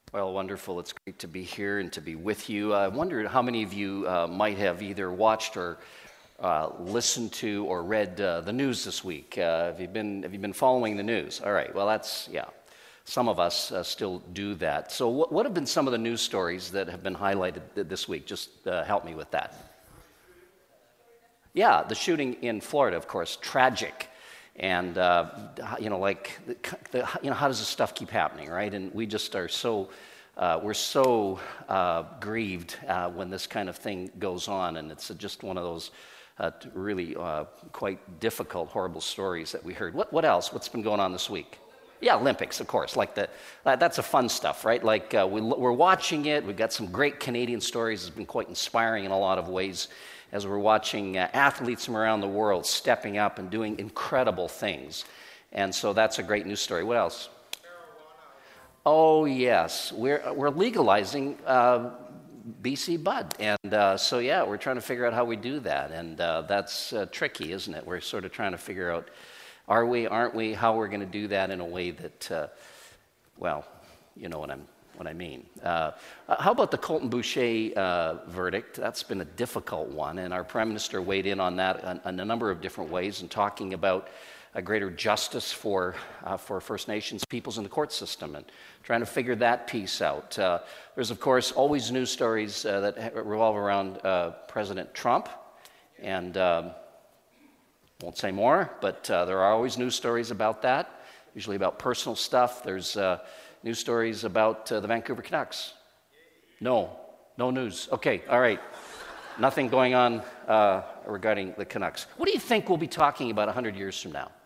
Well, wonderful. It's great to be here and to be with you. I wondered how many of you might have either watched or listened to or read the news this week. Have you been following the news? All right. Well, some of us still do that. So what have been some of the news stories that have been highlighted this week? Just help me with that. Yeah, the shooting in Florida, of course, tragic. And, how does this stuff keep happening, right? And we just are we're so grieved when this kind of thing goes on. And it's just one of those really quite difficult, horrible stories that we heard. What else? What's been going on this week? Yeah, Olympics, of course. That's a fun stuff, right? We're watching it. We've got some great Canadian stories. It's been quite inspiring in a lot of ways, as we're watching athletes from around the world stepping up and doing incredible things. And so that's a great news story. What else? Marijuana. Oh, yes. We're legalizing BC Bud. And we're trying to figure out how we do that. And that's tricky, isn't it? We're sort of trying to figure out, are we, aren't we, how we're going to do that in a way that, you know what I mean. How about the Colton Boucher verdict? That's been a difficult one, and our Prime Minister weighed in on that in a number of different ways and talking about a greater justice for First Nations peoples in the court system and trying to figure that piece out. There's, of course, always news stories that revolve around President Trump, and won't say more, but there are always news stories about that, usually about personal stuff. There's news stories about the Vancouver Canucks. No news. Okay, all right. Nothing going on regarding the Canucks. What do you think we'll be talking about 100 years from now?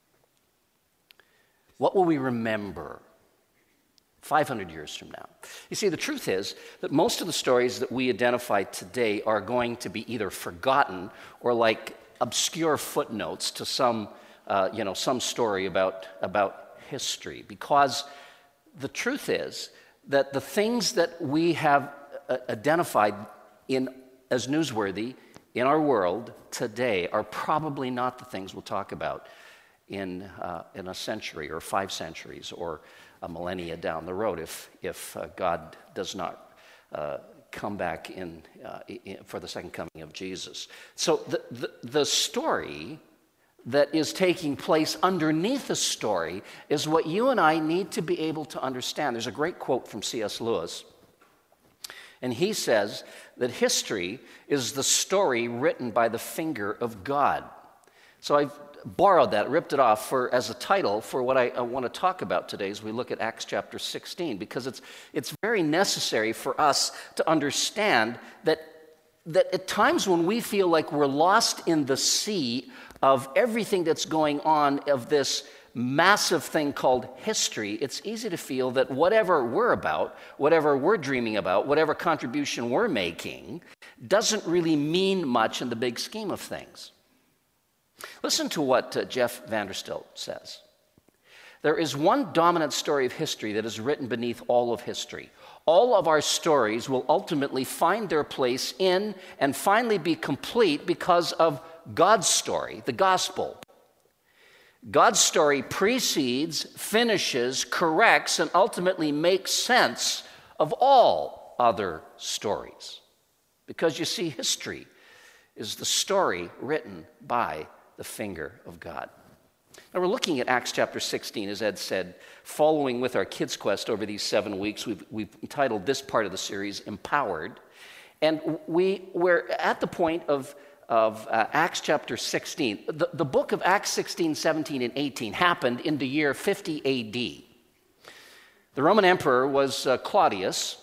What will we remember 500 years from now? You see, the truth is that most of the stories that we identify today are going to be either forgotten or like obscure footnotes to some story about history, because the truth is that the things that we have identified as newsworthy in our world today are probably not the things we'll talk about in a century or 5 centuries or a millennia down the road if God does not come back for the second coming of Jesus. So the story that is taking place underneath the story is what you and I need to be able to understand. There's a great quote from C.S. Lewis, and he says that history is the story written by the finger of God. So I've borrowed that, ripped it off as a title for what I want to talk about today as we look at Acts chapter 16, because it's very necessary for us to understand that at times when we feel like we're lost in the sea of everything that's going on, of this massive thing called history, it's easy to feel that whatever we're about, whatever we're dreaming about, whatever contribution we're making, doesn't really mean much in the big scheme of things. Listen to what Jeff Vanderstelt says. There is one dominant story of history that is written beneath all of history. All of our stories will ultimately find their place in and finally be complete because of God's story, the gospel. God's story precedes, finishes, corrects, and ultimately makes sense of all other stories. Because you see, history is the story written by the finger of God. Now we're looking at Acts chapter 16, as Ed said, following with our Kids Quest over these 7 weeks. We've entitled this part of the series, Empowered. And we're at the point of Acts chapter 16. The book of Acts 16, 17, and 18 happened in the year 50 A.D. The Roman emperor was Claudius,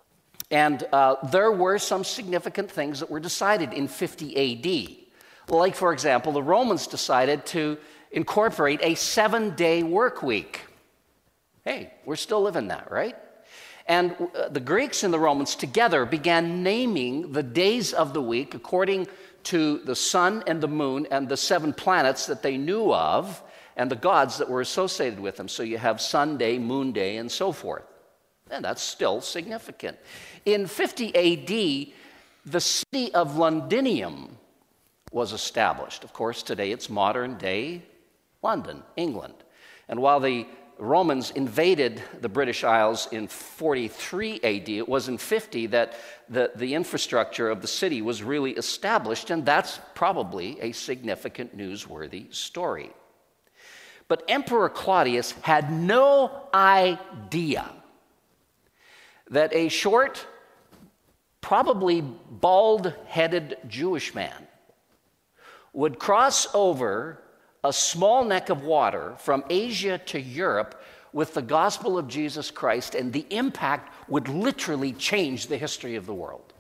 and there were some significant things that were decided in 50 A.D. Like, for example, the Romans decided to incorporate a 7-day work week. Hey, we're still living that, right? And the Greeks and the Romans together began naming the days of the week according to the sun and the moon and the 7 planets that they knew of and the gods that were associated with them. So you have sun day, moon day, and so forth. And that's still significant. In 50 A.D., the city of Londinium was established. Of course, today it's modern-day London, England. And while the Romans invaded the British Isles in 43 AD. It was in 50 that the infrastructure of the city was really established, and that's probably a significant newsworthy story. But Emperor Claudius had no idea that a short, probably bald-headed Jewish man would cross over a small neck of water from Asia to Europe with the gospel of Jesus Christ, and the impact would literally change the history of the world.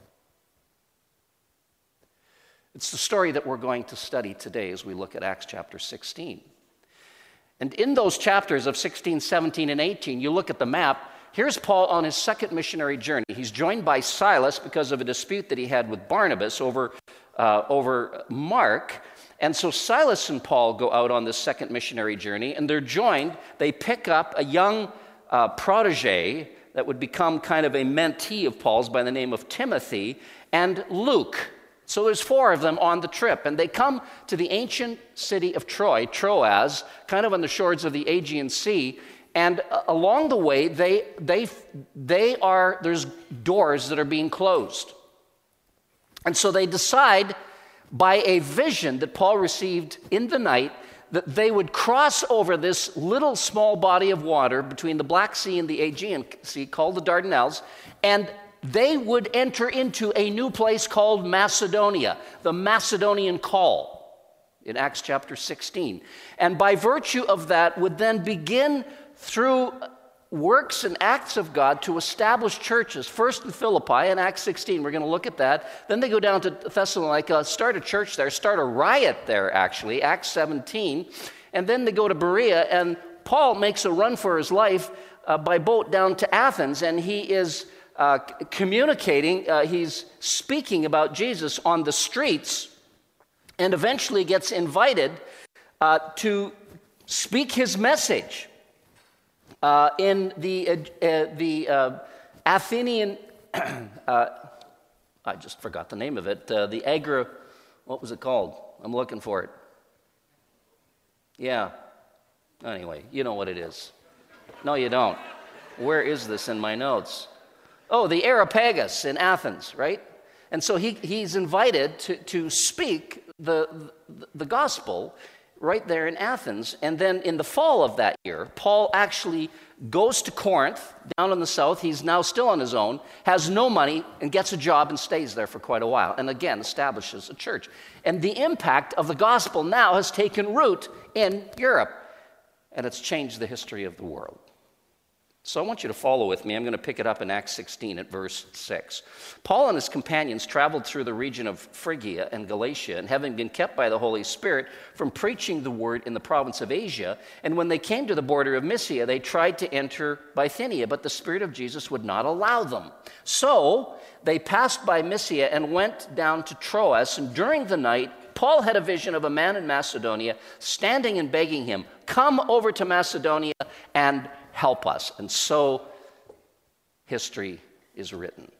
It's the story that we're going to study today as we look at Acts chapter 16. And in those chapters of 16, 17, and 18, you look at the map, here's Paul on his second missionary journey. He's joined by Silas because of a dispute that he had with Barnabas over Mark. And so Silas and Paul go out on this second missionary journey, and they're joined. They pick up a young protege that would become kind of a mentee of Paul's by the name of Timothy, and Luke. So there's four of them on the trip, and they come to the ancient city of Troas, kind of on the shores of the Aegean Sea. And along the way, there's doors that are being closed. And so they decide, by a vision that Paul received in the night, that they would cross over this little small body of water between the Black Sea and the Aegean Sea called the Dardanelles, and they would enter into a new place called Macedonia, the Macedonian call in Acts chapter 16. And by virtue of that would then begin through works and acts of God to establish churches, first in Philippi in Acts 16. We're going to look at that. Then they go down to Thessalonica, start a church there, start a riot there, actually, Acts 17. And then they go to Berea, and Paul makes a run for his life by boat down to Athens, and he is communicating, he's speaking about Jesus on the streets, and eventually gets invited to speak his message in the Athenian, I just forgot the name of it, what was it called? I'm looking for it. Yeah. Anyway, you know what it is. No, you don't. Where is this in my notes? Oh, the Areopagus in Athens, right? And so he's invited to speak the gospel right there in Athens. And then in the fall of that year, Paul actually goes to Corinth, down in the south. He's now still on his own, has no money, and gets a job and stays there for quite a while. And again, establishes a church. And the impact of the gospel now has taken root in Europe. And it's changed the history of the world. So I want you to follow with me. I'm going to pick it up in Acts 16 at verse 6. Paul and his companions traveled through the region of Phrygia and Galatia, and having been kept by the Holy Spirit from preaching the word in the province of Asia, and when they came to the border of Mysia, they tried to enter Bithynia, but the Spirit of Jesus would not allow them. So they passed by Mysia and went down to Troas, and during the night, Paul had a vision of a man in Macedonia standing and begging him, "Come over to Macedonia and help us." And so history is written.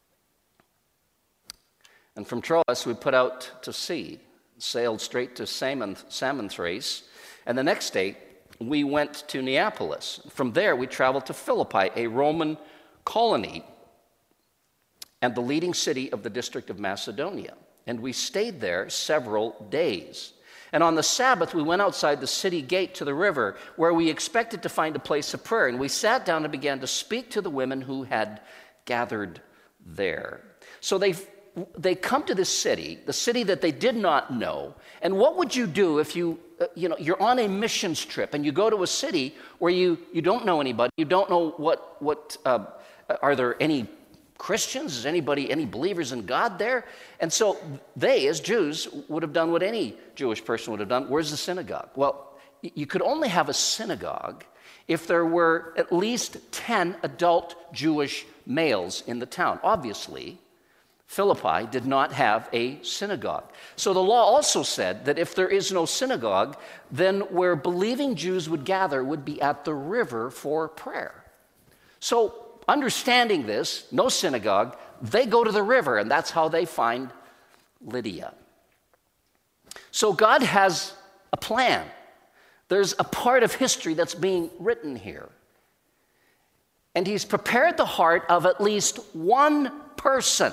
And from Troas we put out to sea, sailed straight to Samothrace, and the next day we went to Neapolis. From there we traveled to Philippi, a Roman colony and the leading city of the district of Macedonia. And we stayed there several days. And on the Sabbath, we went outside the city gate to the river, where we expected to find a place of prayer. And we sat down and began to speak to the women who had gathered there. So they come to this city, the city that they did not know. And what would you do if you're on a missions trip and you go to a city where you don't know anybody, you don't know what are there any Christians? Is any believers in God there? And so they, as Jews, would have done what any Jewish person would have done. Where's the synagogue? Well, you could only have a synagogue if there were at least 10 adult Jewish males in the town. Obviously, Philippi did not have a synagogue. So the law also said that if there is no synagogue, then where believing Jews would gather would be at the river for prayer. So understanding this, no synagogue, they go to the river, and that's how they find Lydia. So God has a plan. There's a part of history that's being written here. And he's prepared the heart of at least one person.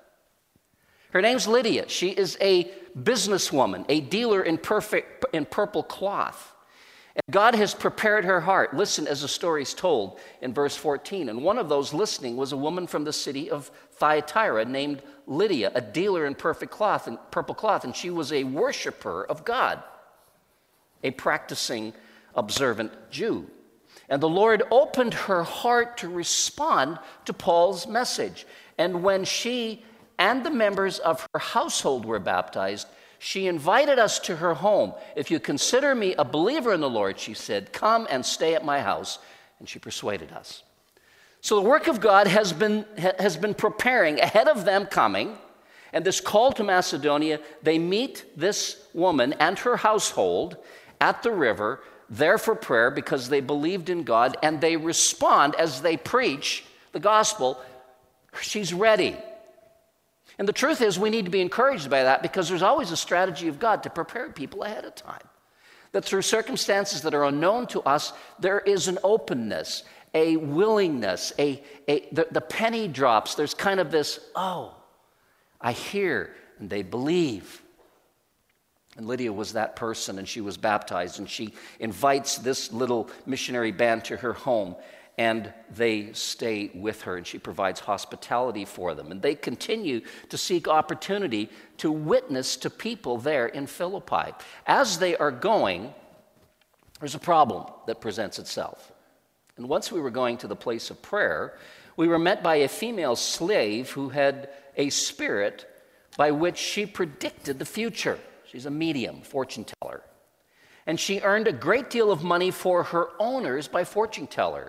Her name's Lydia. She is a businesswoman, a dealer in purple cloth. And God has prepared her heart. Listen as the story's told in verse 14. And one of those listening was a woman from the city of Thyatira named Lydia, a dealer in purple cloth, and she was a worshiper of God, a practicing, observant Jew. And the Lord opened her heart to respond to Paul's message. And when she and the members of her household were baptized, she invited us to her home. If you consider me a believer in the Lord, she said, come and stay at my house. And she persuaded us. So the work of God has been preparing ahead of them coming. And this call to Macedonia, they meet this woman and her household at the river, there for prayer because they believed in God, and they respond as they preach the gospel. She's ready. And the truth is, we need to be encouraged by that because there's always a strategy of God to prepare people ahead of time. That through circumstances that are unknown to us, there is an openness, a willingness, the penny drops. There's kind of this, oh, I hear, and they believe. And Lydia was that person, and she was baptized, and she invites this little missionary band to her home, and they stay with her, and she provides hospitality for them. And they continue to seek opportunity to witness to people there in Philippi. As they are going, there's a problem that presents itself. And once we were going to the place of prayer, we were met by a female slave who had a spirit by which she predicted the future. She's a medium, fortune teller. And she earned a great deal of money for her owners by fortune telling.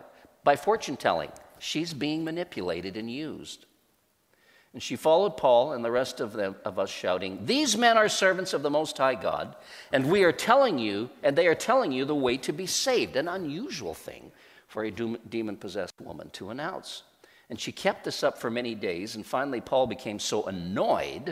She's being manipulated and used. And she followed Paul and the rest of us shouting, these men are servants of the Most High God, and they are telling you the way to be saved, an unusual thing for a demon-possessed woman to announce. And she kept this up for many days, and finally Paul became so annoyed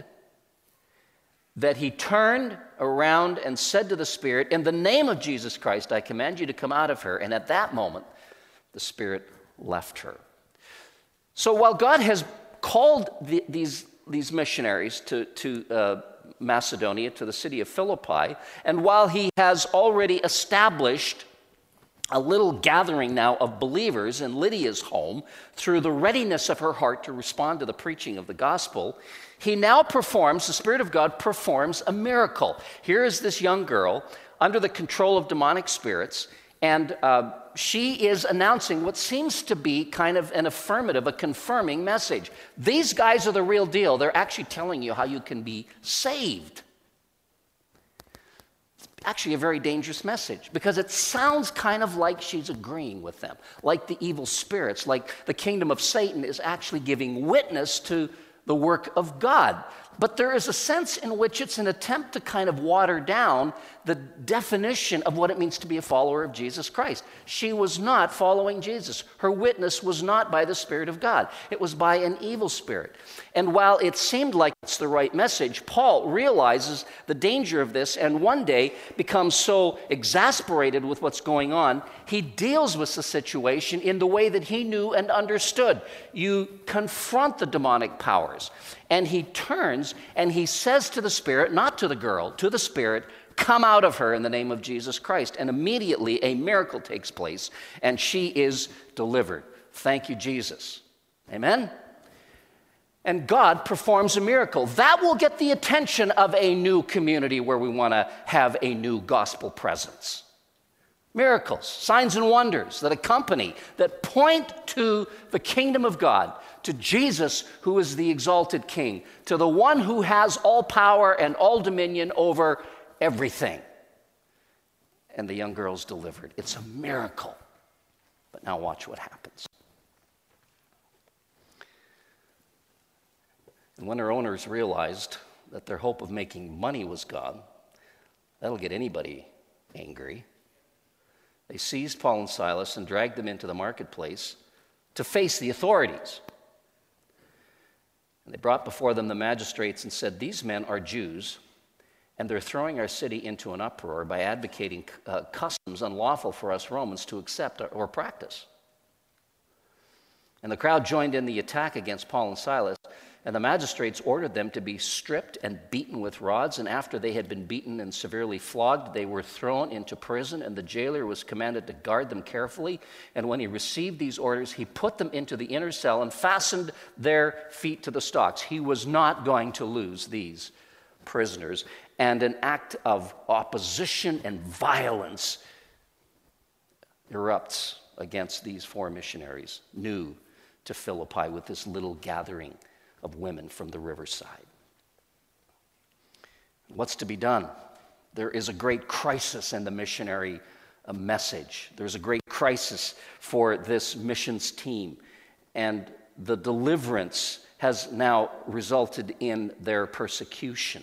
that he turned around and said to the spirit, in the name of Jesus Christ, I command you to come out of her. And at that moment, the spirit left her. So while God has called these missionaries to Macedonia, to the city of Philippi, and while he has already established a little gathering now of believers in Lydia's home through the readiness of her heart to respond to the preaching of the gospel, he now the Spirit of God performs a miracle. Here is this young girl under the control of demonic spirits, and she is announcing what seems to be kind of an affirmative, a confirming message. These guys are the real deal. They're actually telling you how you can be saved. Actually a very dangerous message because it sounds kind of like she's agreeing with them, like the evil spirits, like the kingdom of Satan is actually giving witness to the work of God. But there is a sense in which it's an attempt to kind of water down the definition of what it means to be a follower of Jesus Christ. She was not following Jesus. Her witness was not by the Spirit of God. It was by an evil spirit. And while it seemed like it's the right message, Paul realizes the danger of this and one day becomes so exasperated with what's going on, he deals with the situation in the way that he knew and understood. You confront the demonic powers. And he turns and he says to the spirit, not to the girl, to the spirit, come out of her in the name of Jesus Christ. And immediately a miracle takes place and she is delivered. Thank you, Jesus. Amen? And God performs a miracle. That will get the attention of a new community where we want to have a new gospel presence. Miracles, signs and wonders that accompany, that point to the kingdom of God, to Jesus, who is the exalted King, to the one who has all power and all dominion over everything. And the young girl's delivered. It's a miracle. But now watch what happens. And when her owners realized that their hope of making money was gone, that'll get anybody angry. They seized Paul and Silas and dragged them into the marketplace to face the authorities. And they brought before them the magistrates and said, these men are Jews, And they're throwing our city into an uproar by advocating customs unlawful for us Romans to accept or practice. And the crowd joined in the attack against Paul and Silas, and the magistrates ordered them to be stripped and beaten with rods. And after they had been beaten and severely flogged, they were thrown into prison, and the jailer was commanded to guard them carefully. And when he received these orders, he put them into the inner cell and fastened their feet to the stocks. He was not going to lose these prisoners. And an act of opposition and violence erupts against these 4 missionaries, new to Philippi, with this little gathering of women from the riverside. What's to be done? There is a great crisis in the missionary message. There's a great crisis for this missions team, and the deliverance has now resulted in their persecution.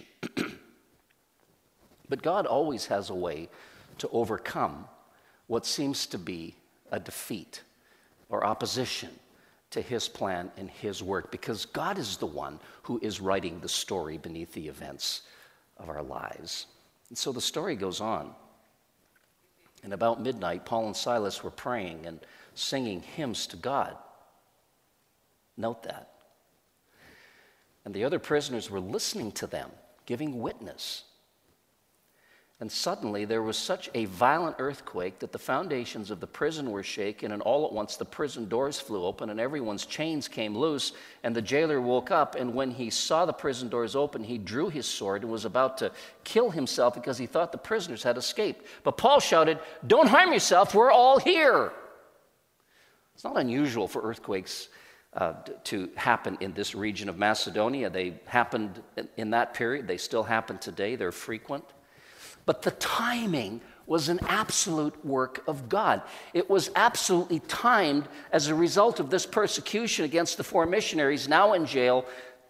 But God always has a way to overcome what seems to be a defeat or opposition to his plan and his work, because God is the one who is writing the story beneath the events of our lives. And so the story goes on. And about midnight, Paul and Silas were praying and singing hymns to God. Note that. And the other prisoners were listening to them, giving witness. And suddenly there was such a violent earthquake that the foundations of the prison were shaken, and all at once the prison doors flew open and everyone's chains came loose. And the jailer woke up, and when he saw the prison doors open, he drew his sword and was about to kill himself because he thought the prisoners had escaped. But Paul shouted, "Don't harm yourself, we're all here." It's not unusual for earthquakes to happen in this region of Macedonia. They happened in that period. They still happen today. They're frequent. But the timing was an absolute work of God. It was absolutely timed as a result of this persecution against the 4 missionaries, now in jail,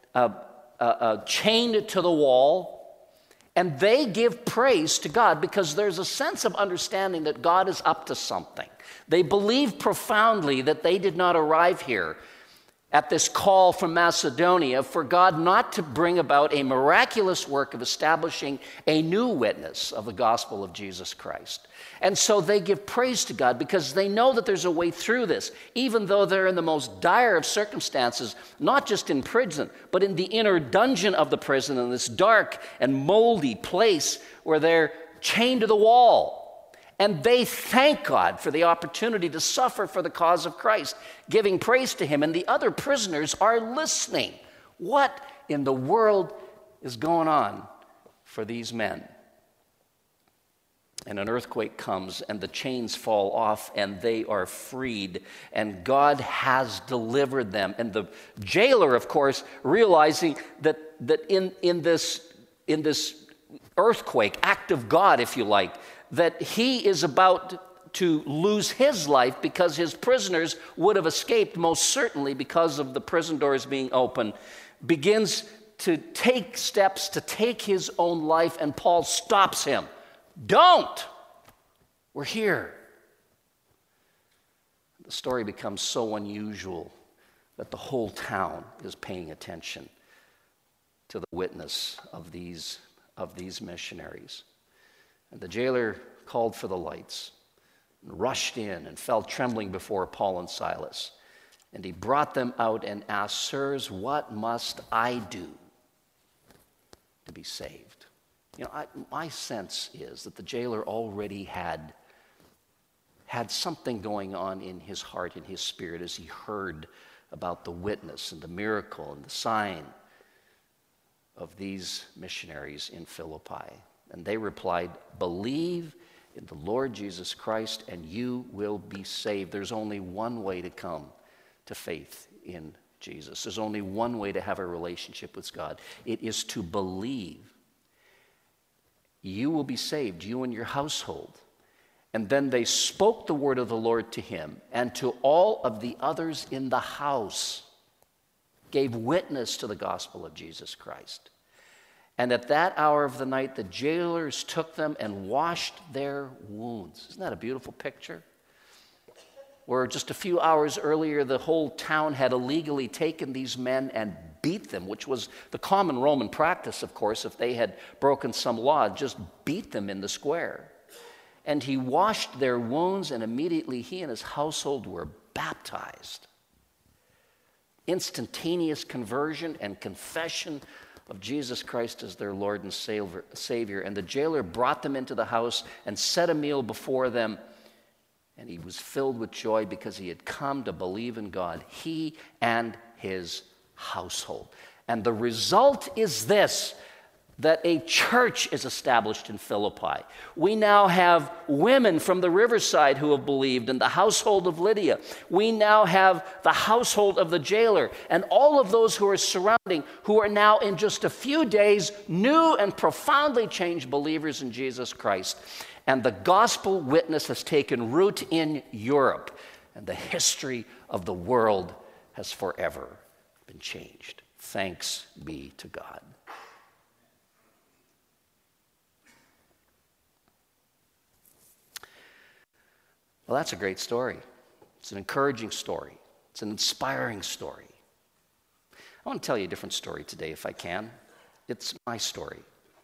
chained to the wall. And they give praise to God because there's a sense of understanding that God is up to something. They believe profoundly that they did not arrive here at this call from Macedonia for God not to bring about a miraculous work of establishing a new witness of the gospel of Jesus Christ. And so they give praise to God because they know that there's a way through this, even though they're in the most dire of circumstances, not just in prison, but in the inner dungeon of the prison, in this dark and moldy place where they're chained to the wall. And they thank God for the opportunity to suffer for the cause of Christ, giving praise to him. And the other prisoners are listening. What in the world is going on for these men? And an earthquake comes, and the chains fall off, and they are freed. And God has delivered them. And the jailer, of course, realizing that in this earthquake, act of God, if you like, that he is about to lose his life because his prisoners would have escaped most certainly because of the prison doors being open, begins to take steps to take his own life, and Paul stops him. Don't! We're here. The story becomes so unusual that the whole town is paying attention to the witness of these missionaries. And the jailer called for the lights and rushed in and fell trembling before Paul and Silas. And he brought them out and asked, "Sirs, what must I do to be saved?" You know, my sense is that the jailer already had something going on in his heart, in his spirit, as he heard about the witness and the miracle and the sign of these missionaries in Philippi. And they replied, "Believe in the Lord Jesus Christ and you will be saved." There's only one way to come to faith in Jesus. There's only one way to have a relationship with God. It is to believe. You will be saved, you and your household. And then they spoke the word of the Lord to him and to all of the others in the house, gave witness to the gospel of Jesus Christ. And at that hour of the night, the jailers took them and washed their wounds. Isn't that a beautiful picture? Where just a few hours earlier, the whole town had illegally taken these men and beat them, which was the common Roman practice, of course, if they had broken some law, just beat them in the square. And he washed their wounds, and immediately he and his household were baptized. Instantaneous conversion and confession of Jesus Christ as their Lord and Savior. And the jailer brought them into the house and set a meal before them. And he was filled with joy because he had come to believe in God, he and his household. And the result is this, that a church is established in Philippi. We now have women from the riverside who have believed in the household of Lydia. We now have the household of the jailer and all of those who are surrounding, who are now in just a few days new and profoundly changed believers in Jesus Christ. And the gospel witness has taken root in Europe, and the history of the world has forever been changed. Thanks be to God. Well, that's a great story. It's an encouraging story. It's an inspiring story. I want to tell you a different story today, if I can. It's my story.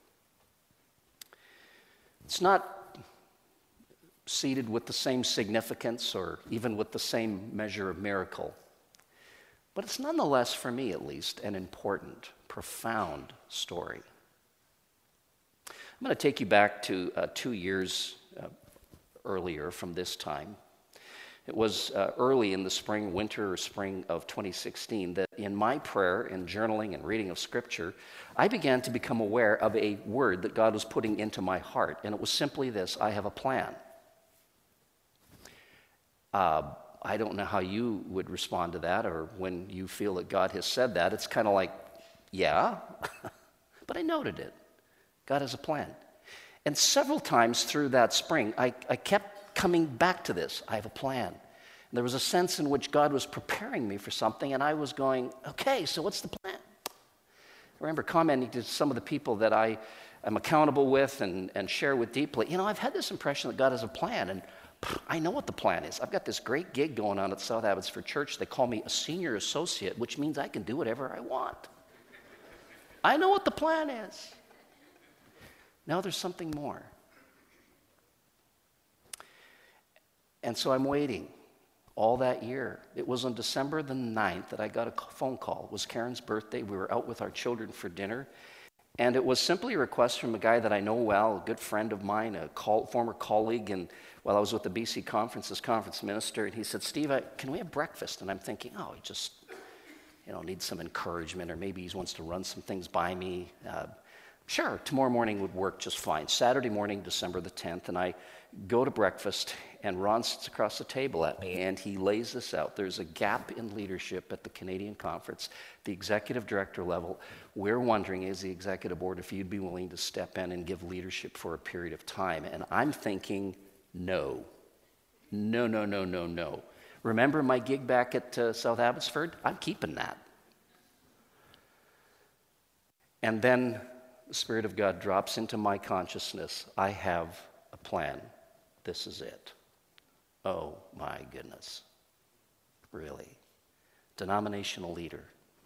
It's not seated with the same significance or even with the same measure of miracle, but it's nonetheless, for me at least, an important, profound story. I'm going to take you back to 2 years earlier from this time. It was early in the winter or spring of 2016 that in my prayer and journaling and reading of Scripture, I began to become aware of a word that God was putting into my heart, and it was simply this: I have a plan. I don't know how you would respond to that, or when you feel that God has said that. It's kind of like, yeah, but I noted it. God has a plan. And several times through that spring, I kept coming back to this. I have a plan. And there was a sense in which God was preparing me for something, and I was going, okay, so what's the plan? I remember commenting to some of the people that I am accountable with and share with deeply, I've had this impression that God has a plan, and I know what the plan is. I've got this great gig going on at South Abbotsford Church. They call me a senior associate, which means I can do whatever I want. I know what the plan is. Now there's something more. And so I'm waiting all that year. It was on December the 9th that I got a phone call. It was Karen's birthday. We were out with our children for dinner. And it was simply a request from a guy that I know well, a good friend of mine, a former colleague, and while I was with the BC conference as conference minister, and he said, Steve, can we have breakfast? And I'm thinking, he just, needs some encouragement, or maybe he wants to run some things by me. Sure, tomorrow morning would work just fine. Saturday morning, December the 10th, and I go to breakfast, and Ron sits across the table at me, and he lays this out. There's a gap in leadership at the Canadian Conference, the executive director level. We're wondering, as the executive board, if you'd be willing to step in and give leadership for a period of time. And I'm thinking, no. No. Remember my gig back at South Abbotsford? I'm keeping that. And then the Spirit of God drops into my consciousness. I have a plan. This is it. Oh my goodness. Really? Denominational leader.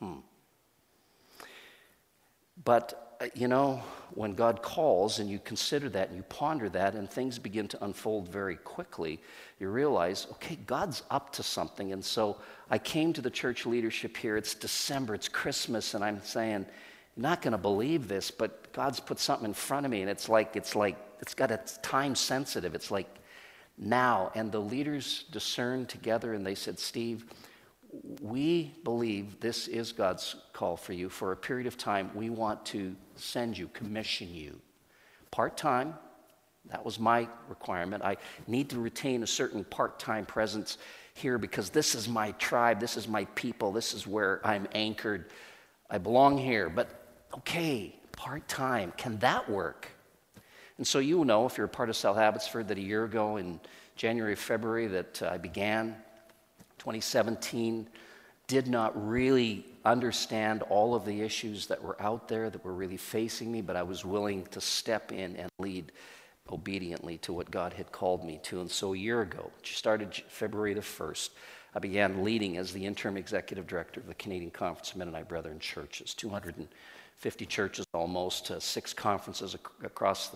But, when God calls and you consider that and you ponder that and things begin to unfold very quickly, you realize, okay, God's up to something. And so I came to the church leadership here. It's December, it's Christmas, and I'm saying, you're not going to believe this, but God's put something in front of me, and it's time sensitive. It's like now. And the leaders discerned together, and they said, Steve, we believe this is God's call for you. For a period of time, we want to send you, commission you. Part-time, that was my requirement. I need to retain a certain part-time presence here because this is my tribe, this is my people, this is where I'm anchored. I belong here, but okay, part-time, can that work? And so you know, if you're a part of South Abbotsford, that a year ago in January, February, that I began 2017, did not really understand all of the issues that were out there that were really facing me, but I was willing to step in and lead obediently to what God had called me to. And so a year ago, which started February the 1st, I began leading as the interim executive director of the Canadian Conference of Mennonite Brethren Churches, 250 churches almost, 6 conferences across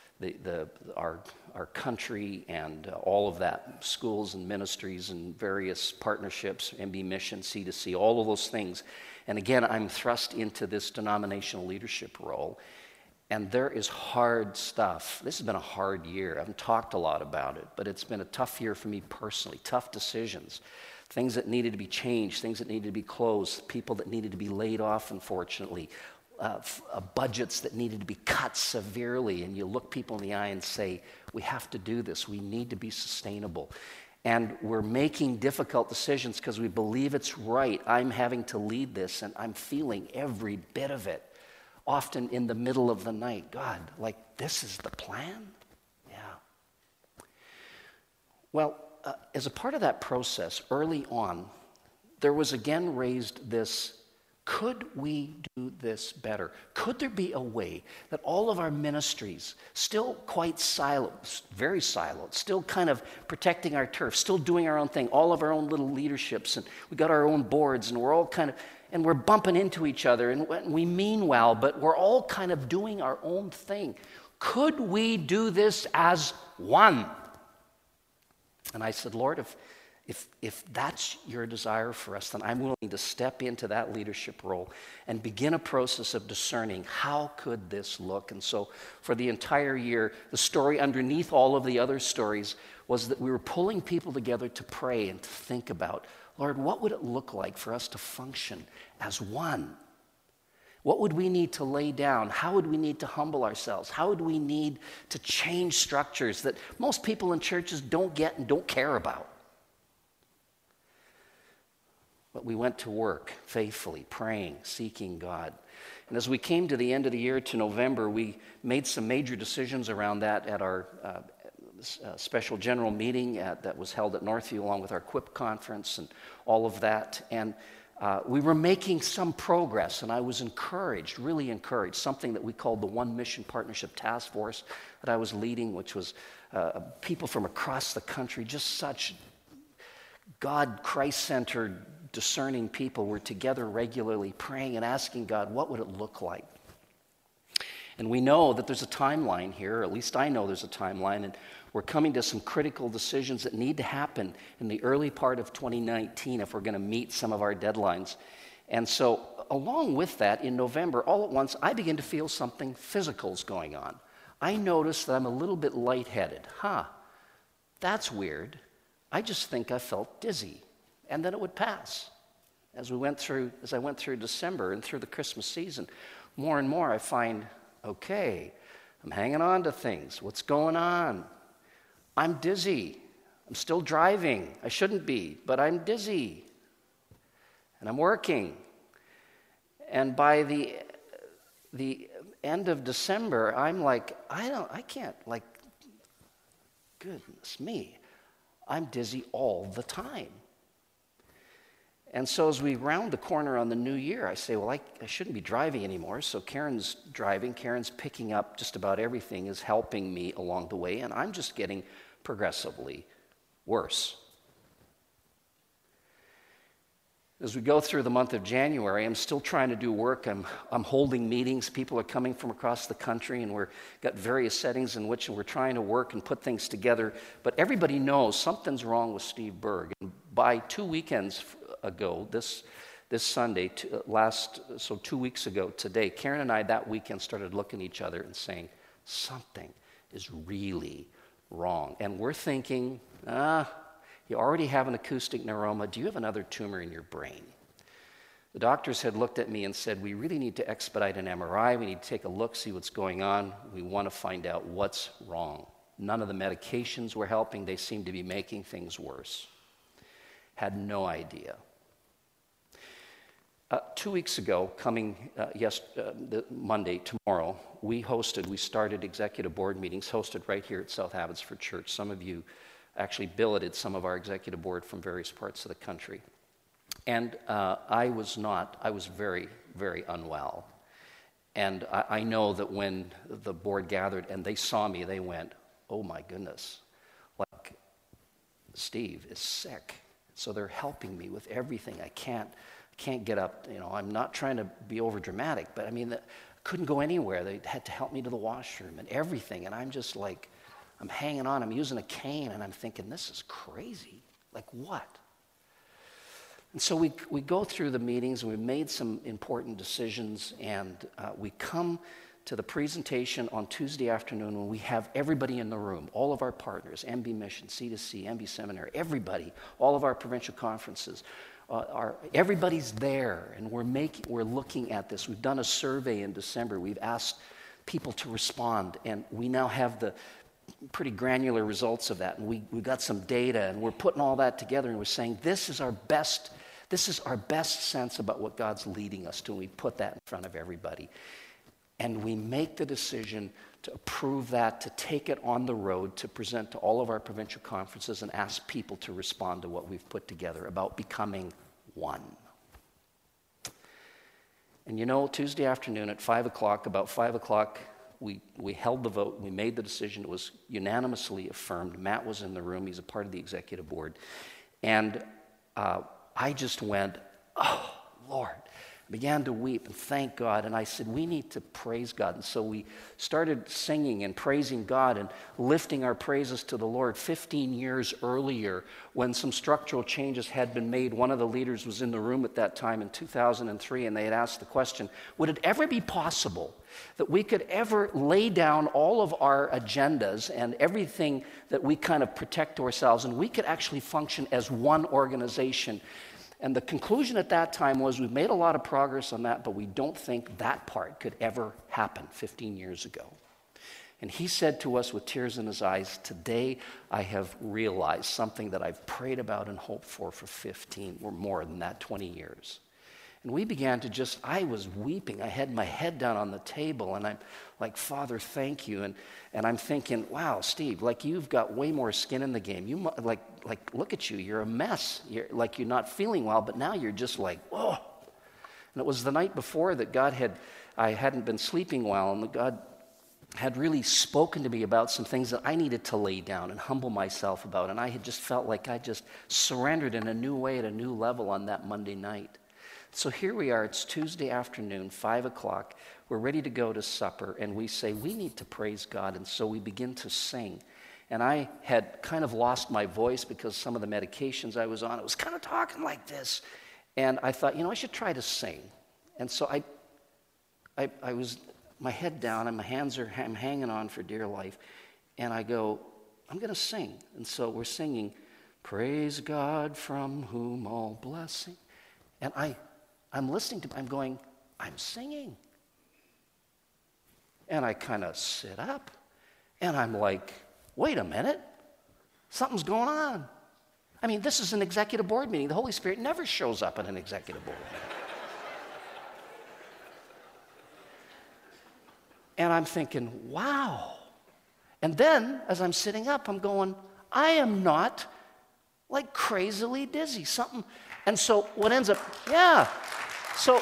our country, and all of that, schools and ministries and various partnerships, MB Mission, C2C, all of those things. And again, I'm thrust into this denominational leadership role. And there is hard stuff. This has been a hard year. I haven't talked a lot about it, but it's been a tough year for me personally. Tough decisions, things that needed to be changed, things that needed to be closed, people that needed to be laid off, unfortunately, budgets that needed to be cut severely. And you look people in the eye and say, we have to do this. We need to be sustainable. And we're making difficult decisions because we believe it's right. I'm having to lead this, and I'm feeling every bit of it. Often in the middle of the night, God, like, this is the plan? Yeah. Well, as a part of that process, early on, there was again raised this, could we do this better? Could there be a way that all of our ministries, still quite siloed, very siloed, still kind of protecting our turf, still doing our own thing, all of our own little leaderships, and we got our own boards, and we're all kind of, and we're bumping into each other, and we mean well, but we're all kind of doing our own thing. Could we do this as one? And I said, Lord, if that's your desire for us, then I'm willing to step into that leadership role and begin a process of discerning how could this look. And so for the entire year, the story underneath all of the other stories was that we were pulling people together to pray and to think about, Lord, what would it look like for us to function as one? What would we need to lay down? How would we need to humble ourselves? How would we need to change structures that most people in churches don't get and don't care about? But we went to work faithfully, praying, seeking God. And as we came to the end of the year, to November, we made some major decisions around that at our special general meeting that was held at Northview, along with our QUIP conference and all of that. And we were making some progress, and I was encouraged, really encouraged. Something that we called the One Mission Partnership Task Force that I was leading, which was people from across the country, just such God, Christ-centered, discerning people, were together regularly praying and asking God, what would it look like? And we know that there's a timeline here, or at least I know there's a timeline, and we're coming to some critical decisions that need to happen in the early part of 2019 if we're going to meet some of our deadlines. And so along with that, in November, all at once, I begin to feel something physical's going on. I notice that I'm a little bit lightheaded. That's weird. I just think I felt dizzy. And then it would pass. As I went through December and through the Christmas season, more and more I find, okay, I'm hanging on to things. What's going on? I'm dizzy. I'm still driving. I shouldn't be, but I'm dizzy. And I'm working. And by the end of December, I'm like, goodness me, I'm dizzy all the time. And so as we round the corner on the new year, I say, well, I shouldn't be driving anymore. So Karen's driving. Karen's picking up just about everything, is helping me along the way, and I'm just getting progressively worse. As we go through the month of January, I'm still trying to do work. I'm holding meetings. People are coming from across the country, and we've got various settings in which we're trying to work and put things together. But everybody knows something's wrong with Steve Berg. And by 2 weekends ago, this Sunday, 2 weeks ago today, Karen and I that weekend started looking at each other and saying, something is really wrong. And we're thinking, you already have an acoustic neuroma. Do you have another tumor in your brain? The doctors had looked at me and said, we really need to expedite an MRI. We need to take a look, see what's going on. We want to find out what's wrong. None of the medications were helping. They seemed to be making things worse. Had no idea. 2 weeks ago, Monday, tomorrow, we started executive board meetings hosted right here at South Abbotsford Church. Some of you actually billeted some of our executive board from various parts of the country. And I was very, very unwell. And I know that when the board gathered and they saw me, they went, oh my goodness, like Steve is sick. So they're helping me with everything. I can't get up. I'm not trying to be over dramatic, but I couldn't go anywhere. They had to help me to the washroom and everything. And I'm just like, I'm hanging on. I'm using a cane, and I'm thinking, this is crazy. Like what? And so we go through the meetings, and we made some important decisions, and we come to the presentation on Tuesday afternoon when we have everybody in the room, all of our partners, MB Mission, C2C, MB Seminary, everybody, all of our provincial conferences. Everybody's there, and we're looking at this. We've done a survey in December. We've asked people to respond, and we now have the pretty granular results of that. And we got some data, and we're putting all that together, and we're saying this is our best sense about what God's leading us to, and we put that in front of everybody. And we make the decision to approve that, to take it on the road, to present to all of our provincial conferences and ask people to respond to what we've put together about becoming one. And Tuesday afternoon at 5 o'clock, about 5 o'clock, we held the vote. We made the decision. It was unanimously affirmed. Matt was in the room. He's a part of the executive board. And I just went, oh, Lord. I began to weep and thank God, and I said, we need to praise God. And so we started singing and praising God and lifting our praises to the Lord. 15 years earlier, when some structural changes had been made, one of the leaders was in the room at that time in 2003, and they had asked the question, would it ever be possible that we could ever lay down all of our agendas and everything that we kind of protect to ourselves, and we could actually function as one organization? And the conclusion at that time was we've made a lot of progress on that, but we don't think that part could ever happen 15 years ago. And he said to us with tears in his eyes, today I have realized something that I've prayed about and hoped for 15 or more than that, 20 years. And we began to I was weeping. I had my head down on the table, and I'm like, Father, thank you. And I'm thinking, wow, Steve, like you've got way more skin in the game. You like look at you. You're a mess. You're not feeling well, but now you're just like, whoa. And it was the night before that I hadn't been sleeping well, and God had really spoken to me about some things that I needed to lay down and humble myself about. And I had just felt like I just surrendered in a new way at a new level on that Monday night. So here we are, it's Tuesday afternoon, 5 o'clock. We're ready to go to supper, and we say, we need to praise God. And so we begin to sing. And I had kind of lost my voice because some of the medications I was on, I was kind of talking like this. And I thought, I should try to sing. And so I was, my head down, and I'm hanging on for dear life. And I go, I'm going to sing. And so we're singing, praise God from whom all blessing. And I'm listening to, I'm singing. And I kind of sit up, and I'm like, wait a minute, something's going on. This is an executive board meeting. The Holy Spirit never shows up at an executive board meeting. And I'm thinking, wow. And then, as I'm sitting up, I'm going, I am not like crazily dizzy. Something. And so what ends up, So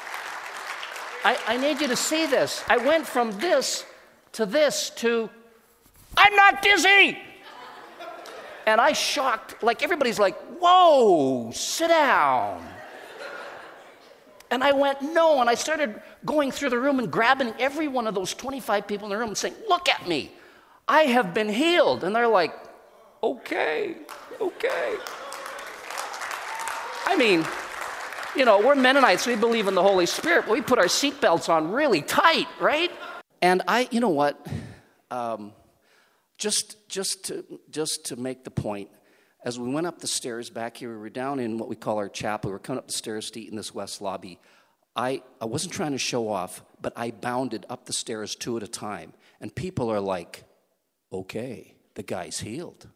I need you to see this. I went from this to, I'm not dizzy. And I shocked, like everybody's like, whoa, sit down. And I went, no. And I started going through the room and grabbing every one of those 25 people in the room and saying, look at me. I have been healed. And they're like, okay. We're Mennonites. We believe in the Holy Spirit. But we put our seatbelts on really tight, right? And you know what? Just to make the point, as we went up the stairs back here, we were down in what we call our chapel. We were coming up the stairs to eat in this west lobby. I wasn't trying to show off, but I bounded up the stairs 2 at a time. And people are like, okay, the guy's healed.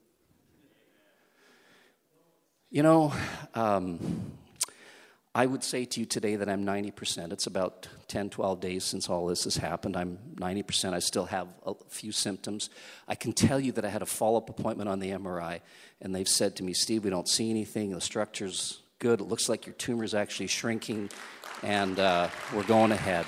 I would say to you today that I'm 90%. It's about 10, 12 days since all this has happened. I'm 90%. I still have a few symptoms. I can tell you that I had a follow-up appointment on the MRI, and they've said to me, Steve, we don't see anything. The structure's good. It looks like your tumor's actually shrinking, and we're going ahead.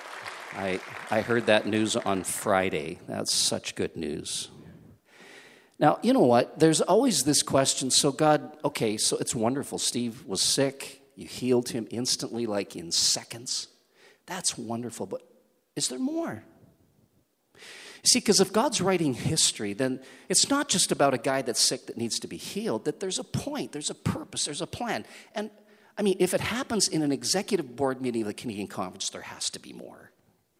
I heard that news on Friday. That's such good news. Now, you know what? There's always this question. So God, okay, so it's wonderful. Steve was sick. You healed him instantly, like in seconds. That's wonderful. But is there more? See, because if God's writing history, then it's not just about a guy that's sick that needs to be healed, that there's a point, there's a purpose, there's a plan. And, I mean, if it happens in an executive board meeting of the Canadian Conference, there has to be more.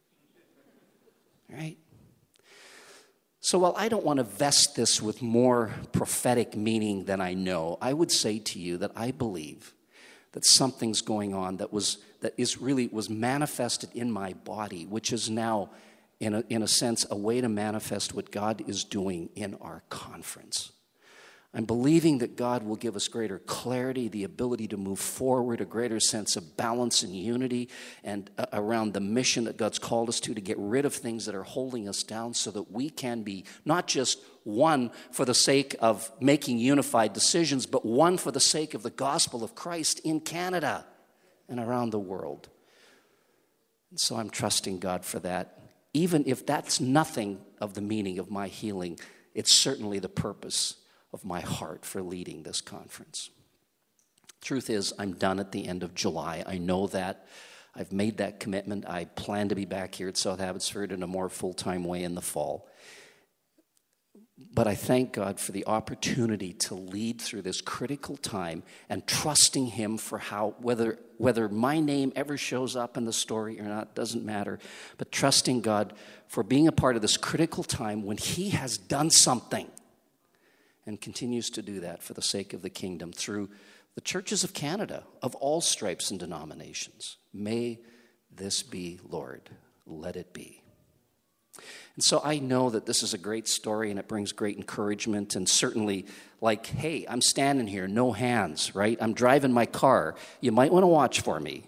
Right? So while I don't want to vest this with more prophetic meaning than I know, I would say to you that I believe that something's going on that was manifested in my body, which is now, in a sense, a way to manifest what God is doing in our conference. I'm believing that God will give us greater clarity, the ability to move forward, a greater sense of balance and unity, and around the mission that God's called us to get rid of things that are holding us down so that we can be not just one for the sake of making unified decisions, but one for the sake of the gospel of Christ in Canada and around the world. And so I'm trusting God for that. Even if that's nothing of the meaning of my healing, it's certainly the purpose of my heart for leading this conference. Truth is, I'm done at the end of July. I know that. I've made that commitment. I plan to be back here at South Abbotsford in a more full-time way in the fall. But I thank God for the opportunity to lead through this critical time and trusting Him for whether my name ever shows up in the story or not, doesn't matter. But trusting God for being a part of this critical time when He has done something and continues to do that for the sake of the kingdom through the churches of Canada of all stripes and denominations. May this be, Lord, let it be. And so I know that this is a great story and it brings great encouragement, and certainly like, hey, I'm standing here, no hands, right? I'm driving my car. You might want to watch for me.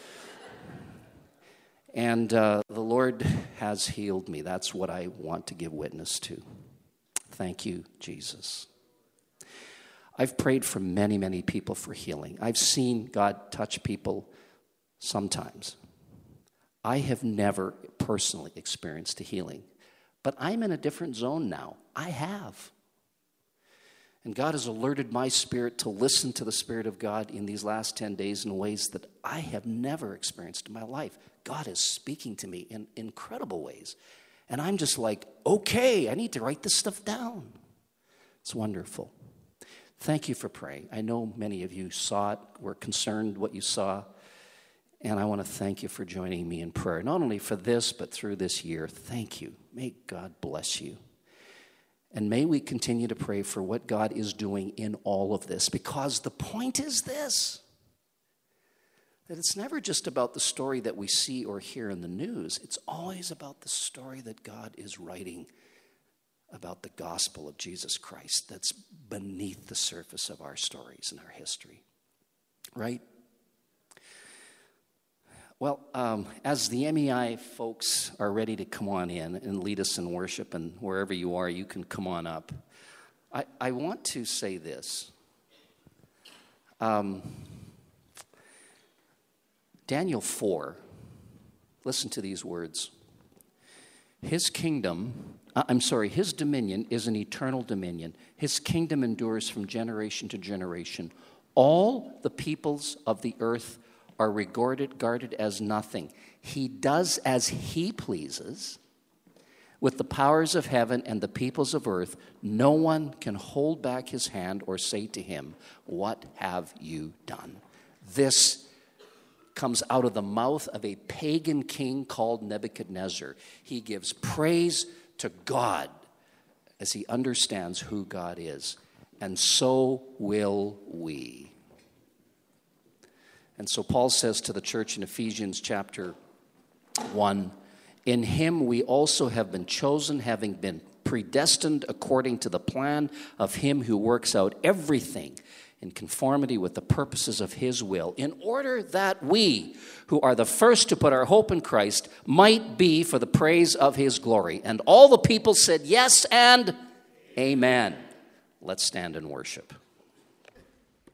And the Lord has healed me. That's what I want to give witness to. Thank you, Jesus. I've prayed for many, many people for healing. I've seen God touch people sometimes. I have never personally experienced a healing, but I'm in a different zone now. I have. And God has alerted my spirit to listen to the Spirit of God in these last 10 days in ways that I have never experienced in my life. God is speaking to me in incredible ways. And I'm just like, okay, I need to write this stuff down. It's wonderful. Thank you for praying. I know many of you saw it, were concerned what you saw. And I want to thank you for joining me in prayer, not only for this, but through this year. Thank you. May God bless you. And may we continue to pray for what God is doing in all of this, because the point is this, that it's never just about the story that we see or hear in the news. It's always about the story that God is writing about the gospel of Jesus Christ that's beneath the surface of our stories and our history. Right? Well, as the MEI folks are ready to come on in and lead us in worship, and wherever you are, you can come on up. I want to say this. Daniel 4, listen to these words. His dominion is an eternal dominion. His kingdom endures from generation to generation. All the peoples of the earth are guarded as nothing. He does as he pleases with the powers of heaven and the peoples of earth. No one can hold back his hand or say to him, "What have you done?" This comes out of the mouth of a pagan king called Nebuchadnezzar. He gives praise to God as he understands who God is. And so will we. And so Paul says to the church in Ephesians chapter 1, "In him we also have been chosen, having been predestined according to the plan of him who works out everything in conformity with the purposes of his will, in order that we, who are the first to put our hope in Christ, might be for the praise of his glory." And all the people said yes and amen. Let's stand and worship.